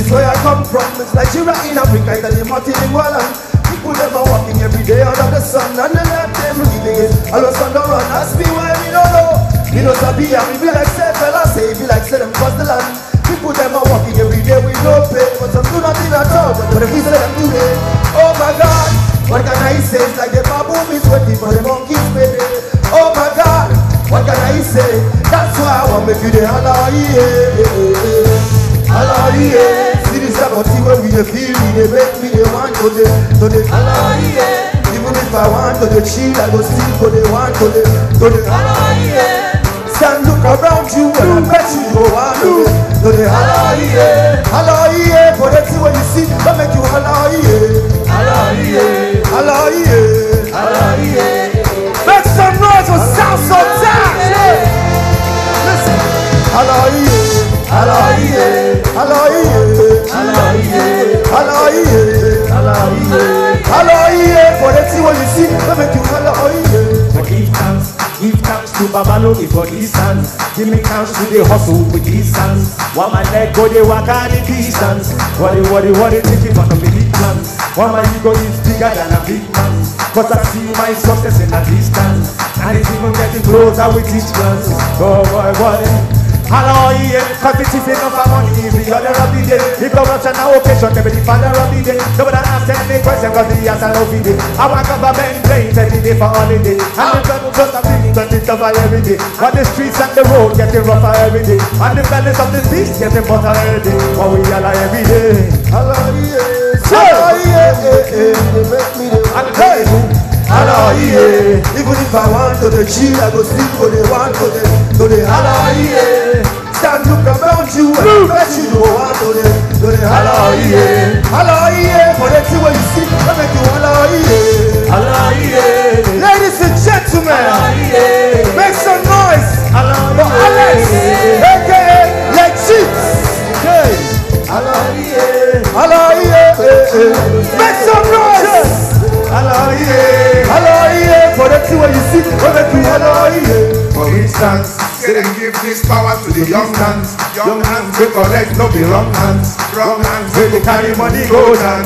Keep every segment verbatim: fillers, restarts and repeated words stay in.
is where I come from. It's Nigeria in Africa, it's the multilingual land. People them are walking every day under the sun, and the left them reading it. All of a sudden run, ask me why we don't know. We don't sabi, and we be like say, fella say, be like say them cross the land. People them are walking every day with no pay, but some do nothing at all. But if we say them do it, oh my God, what can I say? It's like the baboon is waiting for the monkeys, baby. Oh my God, what can I say? That's why I want to make you the holla, yeah, holla, yeah. See this about you when we feel me, they make me the one to the, to the holla, yeah. Even if I want to the chill, I go still to the one to the, to the holla, yeah. Stand look around you and I bet you go on to the, to the holla, yeah. Holla, yeah. For that's what you see, that make you holla, yeah. Holla, yeah. Holla, yeah. Holla, yeah. Make some noise for South Sultan. Listen. Holla, yeah. Holla, yeah. Holla, yeah. Holla, yeah. Holla, yeah. Holla, yeah. Holla, yeah. For that's what you see, that make you holla, yeah. But give thanks, give thanks to Babalogi for these hands. Give me thanks to the hustle with these hands. While my leg go, they walk on the distance. What they, what they, what they thinking for the big plans. While my ego is bigger than a big man. Cause I see my success in a distance. And it's even getting closer with each glance. Oh boy, boy. Hello, yeah, cause it's enough for money is the other of the day. If corruption and occasion, they be the father of the day. Nobody ask any question cause the answer of the day. I want government planes every day for holiday. And the people just a feeling that it's tougher every day. On the streets and the road getting rougher every day. On the bellies of the beast getting butter every day. But we yell every day. Hello, yeah. Hello, yeah, yeah, yeah. They make me the one. Hey. Hello, yeah. Even if I want to the chill, I go sleep for the one to the, to the hello, yeah. Stand look around you and I bet you go on to the, to the hello, yeah. Hello, yeah. For that's what you see, I make you hello, yeah. Hello, yeah. Ladies and gentlemen, hello, yeah. Make some noise. Hello, for Alex, aka Legit. Okay. Hello, yeah. Hello, yeah. Make some noise. Hello, yeah. Hello, yeah. For that's what you see, I make you hello, yeah. For instance, say them give this power to the young hands. Young hands we collect, no be wrong hands. Wrong hands we go carry money go down.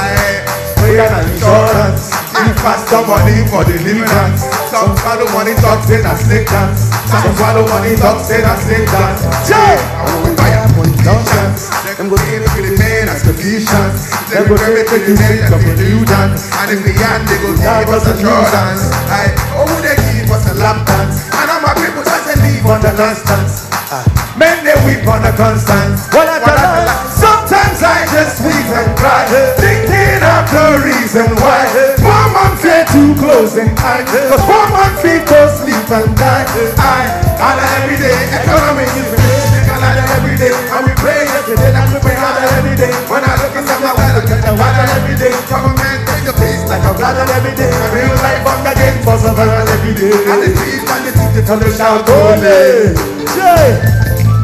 I pay an insurance. Give faster money for the deliverance. Some follow money talk say that snake dance. Some follow money talk say that snake dance. Jay, I will fire politicians. Them go in for the men as conditions. Them go everything you say that we do dance. And in the end they go give us a Jordans. I oh they give us a lap dance. And all my people just leave on the last dance. Men they weep on the constant. What I tell sometimes I just weep and cry, thinking of the reason why. Poor man fear too close in time, cause poor man fear go sleep and die. I, holla every day, economy is the basic, holla every day. And we pray yesterday, and we pray holla every day. When I look inside my wallet, I get a holla every day. Government take the peace like a holla every day. And real life on the game for survival every day. And the trees and the teeth, they tell me shout, holy. Jay.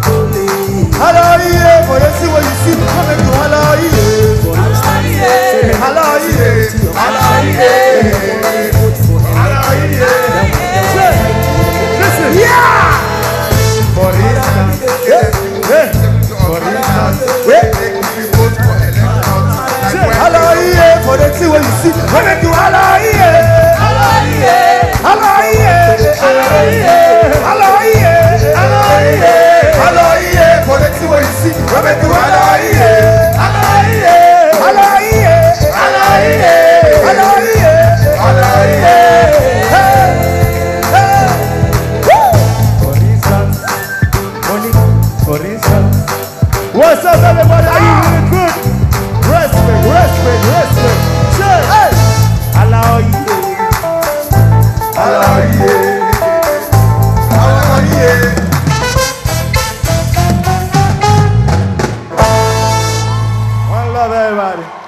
Hello, yeah, for you see what you see, come and do hello, yeah. Hello, yeah. Hello, yeah. Hello, yeah. Listen, yeah. For instance, yeah, yeah. For instance, yeah. we vote for elections. Hello, yeah, for you see what you see, come and do hello, yeah. Hello, yeah. Hello, yeah. Hello, yeah. Hello, yeah. Hello, yeah. Hello, yeah. For the two you see, we make you hello, yeah. Hello, yeah. Hello, yeah. Hello, yeah. Hello, yeah. Hello, yeah. Hey, hey. Woo. For instance, money, for instance. What's up, everybody? Are you doing good? Respect, respect, respect. Sure. Hey. Allow you. Hello, yeah. Hello, yeah. One love, everybody.